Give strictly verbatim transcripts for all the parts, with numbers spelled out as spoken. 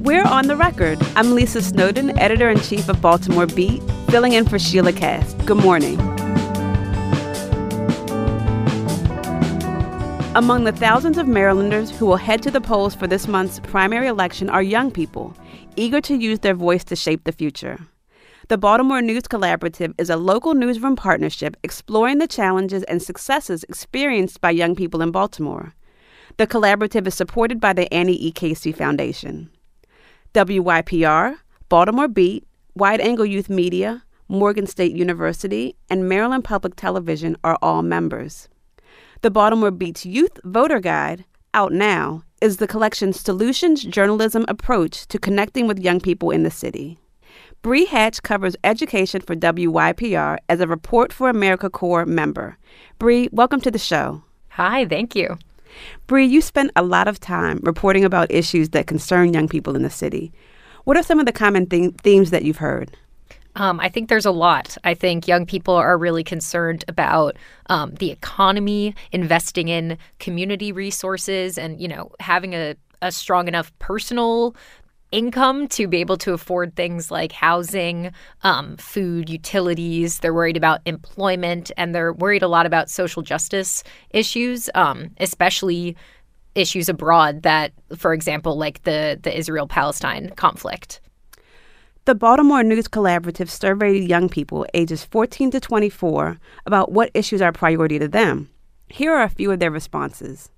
We're on the record. I'm Lisa Snowden, editor-in-chief of Baltimore Beat, filling in for Sheila Cass. Good morning. Among the thousands of Marylanders who will head to the polls for this month's primary election are young people, eager to use their voice to shape the future. The Baltimore News Collaborative is a local newsroom partnership exploring the challenges and successes experienced by young people in Baltimore. The collaborative is supported by the Annie E. Casey Foundation. W Y P R, Baltimore Beat, Wide Angle Youth Media, Morgan State University, and Maryland Public Television are all members. The Baltimore Beat's Youth Voter Guide, out now, is the collection's solutions journalism approach to connecting with young people in the city. Bree Hatch covers education for W Y P R as a Report for America Corps member. Bree, welcome to the show. Hi, thank you. Bree, you spent a lot of time reporting about issues that concern young people in the city. What are some of the common th- themes that you've heard? Um, I think there's a lot. I think young people are really concerned about um, the economy, investing in community resources, and, you know, having a, a strong enough personal income to be able to afford things like housing, um, food, utilities. They're worried about employment, and they're worried a lot about social justice issues, um, especially issues abroad that, for example, like the, the Israel-Palestine conflict. The Baltimore News Collaborative surveyed young people ages fourteen to twenty-four about what issues are a priority to them. Here are a few of their responses.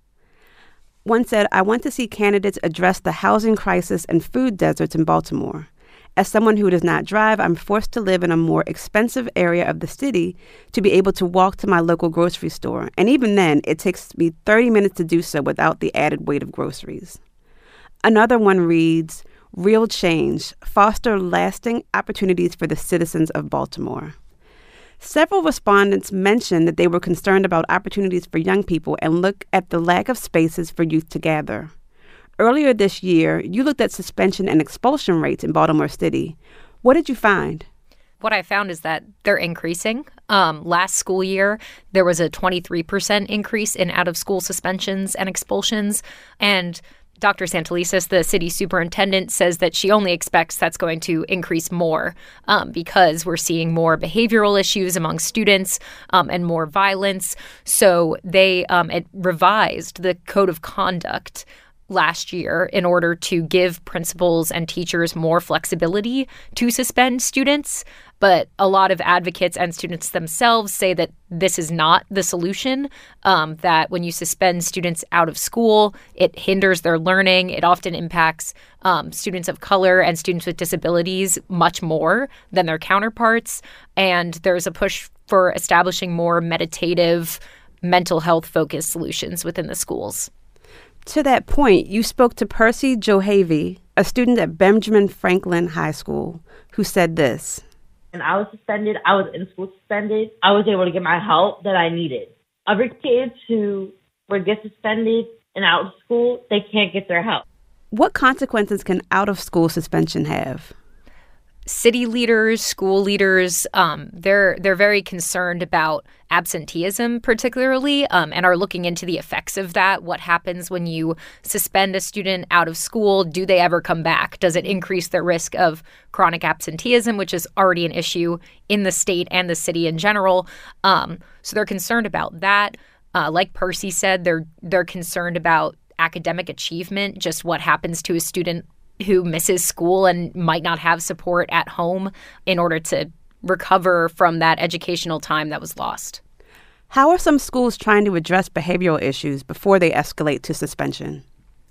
One said, "I want to see candidates address the housing crisis and food deserts in Baltimore. As someone who does not drive, I'm forced to live in a more expensive area of the city to be able to walk to my local grocery store. And even then, it takes me thirty minutes to do so without the added weight of groceries." Another one reads, "Real change, foster lasting opportunities for the citizens of Baltimore." Several respondents mentioned that they were concerned about opportunities for young people and look at the lack of spaces for youth to gather. Earlier this year, you looked at suspension and expulsion rates in Baltimore City. What did you find? What I found is that they're increasing. Um, last school year, there was a twenty-three percent increase in out-of-school suspensions and expulsions, and Doctor Santelises, the city superintendent, says that she only expects that's going to increase more um, because we're seeing more behavioral issues among students um, and more violence. So they um, it revised the code of conduct last year in order to give principals and teachers more flexibility to suspend students. But a lot of advocates and students themselves say that this is not the solution, um, that when you suspend students out of school, it hinders their learning. It often impacts um, students of color and students with disabilities much more than their counterparts. And there's a push for establishing more meditative, mental health-focused solutions within the schools. To that point, you spoke to Percy Johavy, a student at Benjamin Franklin High School, who said this. And I was suspended. I was in school suspended. I was able to get my help that I needed. Other kids who would get suspended and out of school, they can't get their help. What consequences can out-of-school suspension have? City leaders, school leaders, um, they're they're very concerned about absenteeism particularly um, and are looking into the effects of that. What happens when you suspend a student out of school? Do they ever come back? Does it increase their risk of chronic absenteeism, which is already an issue in the state and the city in general? Um, so they're concerned about that. Uh, like Percy said, they're they're concerned about academic achievement, just what happens to a student who misses school and might not have support at home in order to recover from that educational time that was lost. How are some schools trying to address behavioral issues before they escalate to suspension?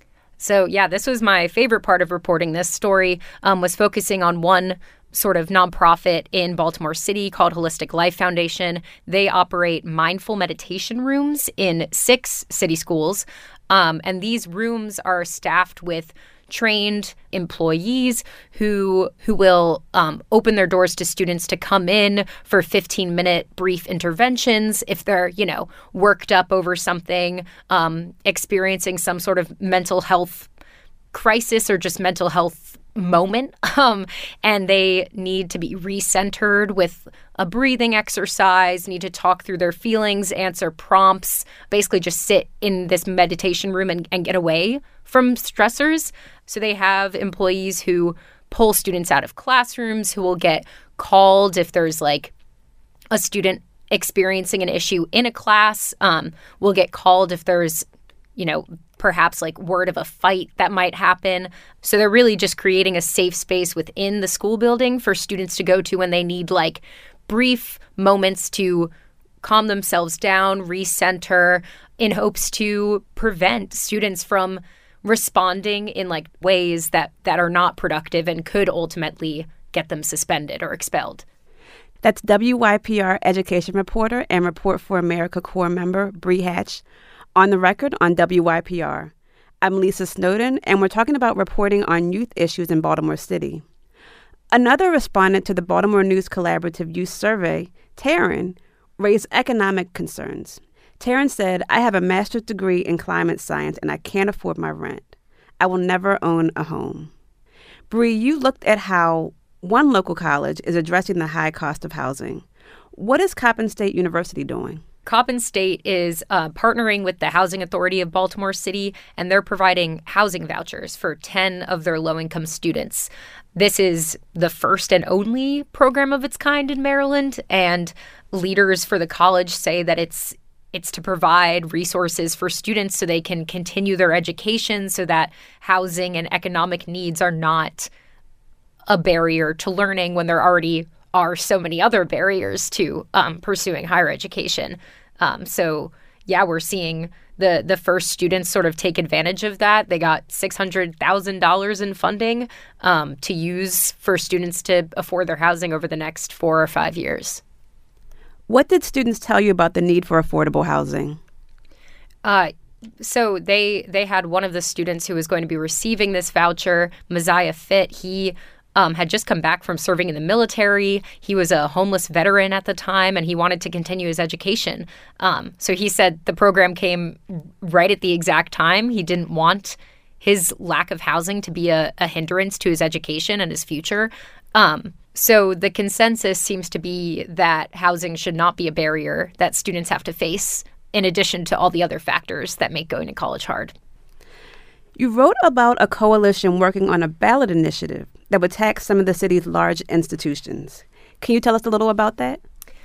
So, yeah, this was my favorite part of reporting this story, um, was focusing on one sort of nonprofit in Baltimore City called Holistic Life Foundation. They operate mindful meditation rooms in six city schools. Um, and these rooms are staffed with trained employees who who will um, open their doors to students to come in for fifteen minute brief interventions if they're, you know, worked up over something, um, experiencing some sort of mental health crisis or just mental health moment. Um, and they need to be recentered with a breathing exercise, need to talk through their feelings, answer prompts, basically just sit in this meditation room and, and get away from stressors. So they have employees who pull students out of classrooms, who will get called if there's like a student experiencing an issue in a class, um, will get called if there's, you know, perhaps like word of a fight that might happen. So they're really just creating a safe space within the school building for students to go to when they need like brief moments to calm themselves down, recenter, in hopes to prevent students from responding in like ways that, that are not productive and could ultimately get them suspended or expelled. That's W Y P R education reporter and Report for America Corps member Bree Hatch on the record on W Y P R. I'm Lisa Snowden, and we're talking about reporting on youth issues in Baltimore City. Another respondent to the Baltimore News Collaborative Youth Survey, Taryn, raised economic concerns. Taryn said, "I have a master's degree in climate science and I can't afford my rent. I will never own a home." Bree, you looked at how one local college is addressing the high cost of housing. What is Coppin State University doing? Coppin State is uh, partnering with the Housing Authority of Baltimore City, and they're providing housing vouchers for ten of their low-income students. This is the first and only program of its kind in Maryland, and leaders for the college say that it's it's to provide resources for students so they can continue their education, so that housing and economic needs are not a barrier to learning when there already are so many other barriers to um, pursuing higher education. Um, so, yeah, we're seeing the the first students sort of take advantage of that. They got six hundred thousand dollars in funding um, to use for students to afford their housing over the next four or five years. What did students tell you about the need for affordable housing? Uh, so they they had one of the students who was going to be receiving this voucher, Messiah Fitt. He Um, had just come back from serving in the military. He was a homeless veteran at the time, and he wanted to continue his education. Um, so he said the program came right at the exact time. He didn't want his lack of housing to be a, a hindrance to his education and his future. Um, so the consensus seems to be that housing should not be a barrier that students have to face, in addition to all the other factors that make going to college hard. You wrote about a coalition working on a ballot initiative that would tax some of the city's large institutions. Can you tell us a little about that?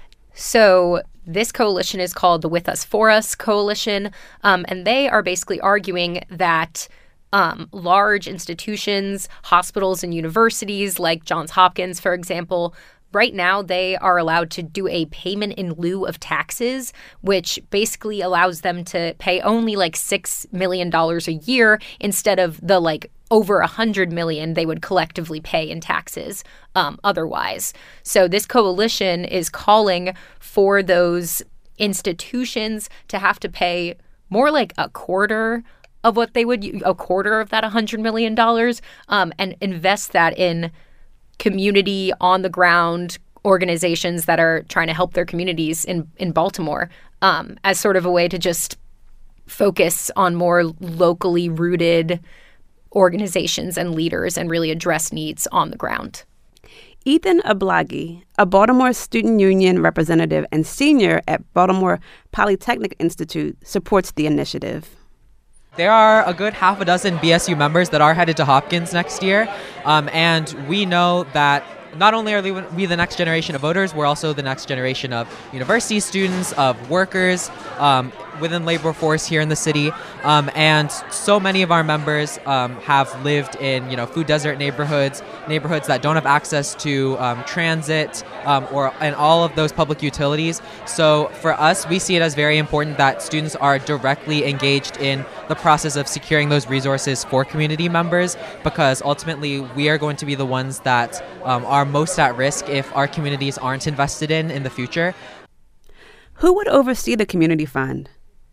So this coalition is called the With Us For Us Coalition, um, and they are basically arguing that um, large institutions, hospitals and universities like Johns Hopkins, for example, right now, they are allowed to do a payment in lieu of taxes, which basically allows them to pay only like six million dollars a year instead of the like over one hundred million dollars they would collectively pay in taxes um, otherwise. So this coalition is calling for those institutions to have to pay more like a quarter of what they would, a quarter of that one hundred million dollars, um, and invest that in community on the ground organizations that are trying to help their communities in, in Baltimore um, as sort of a way to just focus on more locally rooted organizations and leaders and really address needs on the ground. Ethan Ablagi, a Baltimore Student Union representative and senior at Baltimore Polytechnic Institute, supports the initiative. There are a good half a dozen B S U members that are headed to Hopkins next year, um, and we know that not only are we the next generation of voters, we're also the next generation of university students, of workers um, within labor force here in the city, um, and so many of our members um, have lived in, you know, food desert neighborhoods, neighborhoods that don't have access to um, transit um, or and all of those public utilities. So for us, we see it as very important that students are directly engaged in the process of securing those resources for community members, because ultimately we are going to be the ones that um, are most at risk if our communities aren't invested in in the future. Who would oversee the community fund?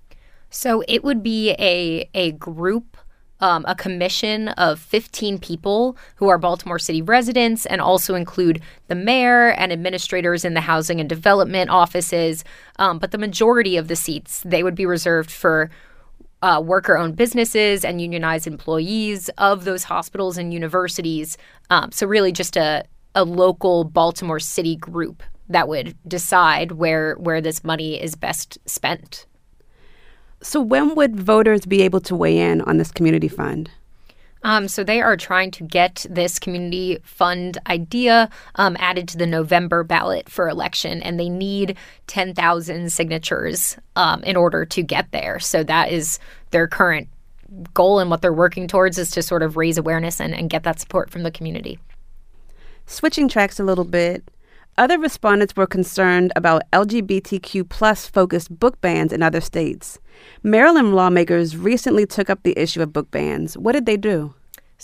So it would be a a group, um, a commission of fifteen people who are Baltimore City residents, and also include the mayor and administrators in the housing and development offices. Um, but the majority of the seats, they would be reserved for Uh, worker-owned businesses and unionized employees of those hospitals and universities. Um, so really just a, a local Baltimore City group that would decide where where this money is best spent. So when would voters be able to weigh in on this community fund? Um, so they are trying to get this community fund idea um, added to the November ballot for election, and they need ten thousand signatures um, in order to get there. So that is their current goal, and what they're working towards is to sort of raise awareness and, and get that support from the community. Switching tracks a little bit, other respondents were concerned about L G B T Q plus focused book bans in other states. Maryland lawmakers recently took up the issue of book bans. What did they do?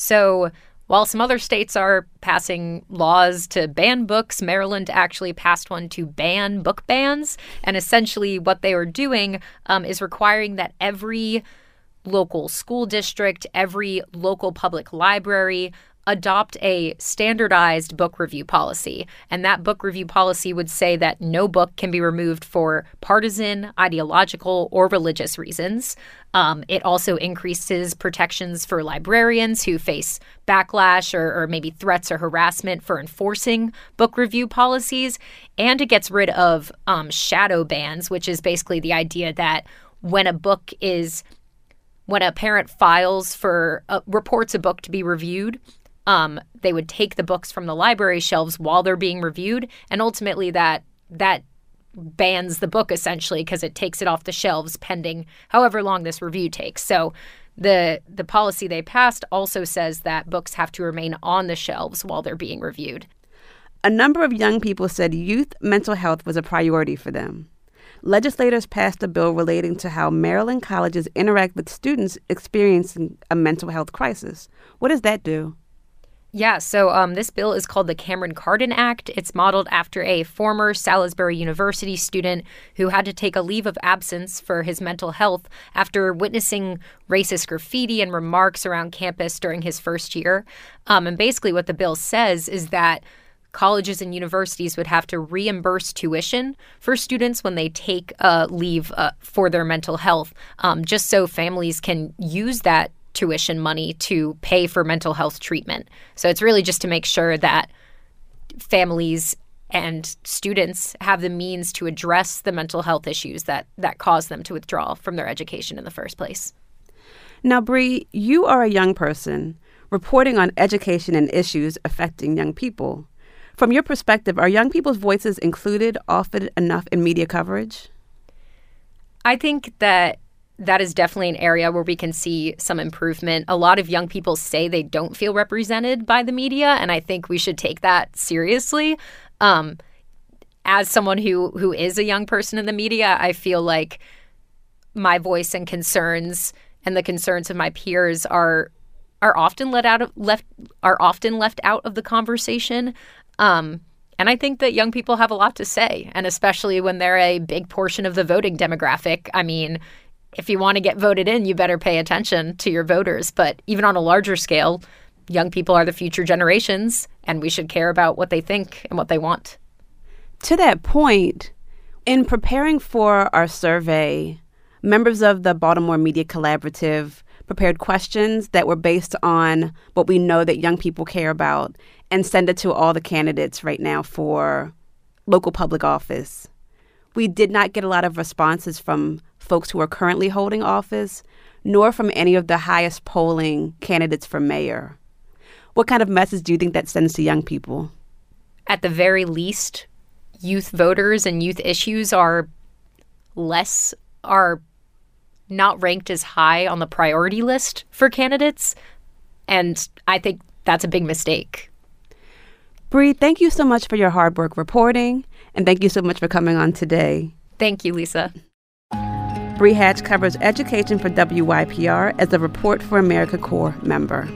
So while some other states are passing laws to ban books, Maryland actually passed one to ban book bans. And essentially what they were doing um, is requiring that every local school district, every local public library adopt a standardized book review policy. And that book review policy would say that no book can be removed for partisan, ideological, or religious reasons. Um, it also increases protections for librarians who face backlash or, or maybe threats or harassment for enforcing book review policies. And it gets rid of um, shadow bans, which is basically the idea that when a book is, when a parent files for, uh, reports a book to be reviewed, Um, they would take the books from the library shelves while they're being reviewed, and ultimately that that bans the book essentially because it takes it off the shelves pending however long this review takes. So the the policy they passed also says that books have to remain on the shelves while they're being reviewed. A number of young people said youth mental health was a priority for them. Legislators passed a bill relating to how Maryland colleges interact with students experiencing a mental health crisis. What does that do? Yeah, so um, this bill is called the Cameron Cardin Act. It's modeled after a former Salisbury University student who had to take a leave of absence for his mental health after witnessing racist graffiti and remarks around campus during his first year. Um, and basically what the bill says is that colleges and universities would have to reimburse tuition for students when they take a leave uh, for their mental health, um, just so families can use that tuition money to pay for mental health treatment. So it's really just to make sure that families and students have the means to address the mental health issues that that cause them to withdraw from their education in the first place. Now, Bree, you are a young person reporting on education and issues affecting young people. From your perspective, are young people's voices included often enough in media coverage? I think that that is definitely an area where we can see some improvement. A lot of young people say they don't feel represented by the media, and I think we should take that seriously. Um, as someone who who is a young person in the media, I feel like my voice and concerns and the concerns of my peers are are often let out of left are often left out of the conversation. Um, and I think that young people have a lot to say, and especially when they're a big portion of the voting demographic. I mean, if you want to get voted in, you better pay attention to your voters. But even on a larger scale, young people are the future generations, and we should care about what they think and what they want. To that point, in preparing for our survey, members of the Baltimore Media Collaborative prepared questions that were based on what we know that young people care about and send it to all the candidates right now for local public office. We did not get a lot of responses from folks who are currently holding office, nor from any of the highest polling candidates for mayor. What kind of message do you think that sends to young people? At the very least, youth voters and youth issues are less, are not ranked as high on the priority list for candidates. And I think that's a big mistake. Bree, thank you so much for your hard work reporting, and thank you so much for coming on today. Thank you, Lisa. Bree Hatch covers education for W Y P R as a Report for America Corps member.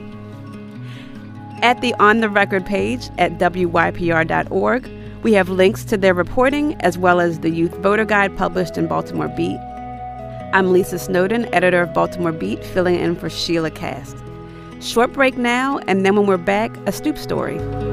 At the On the Record page at W Y P R dot org, we have links to their reporting as well as the Youth Voter Guide published in Baltimore Beat. I'm Lisa Snowden, editor of Baltimore Beat, filling in for Sheila Cast. Short break now, and then when we're back, a Stoop story.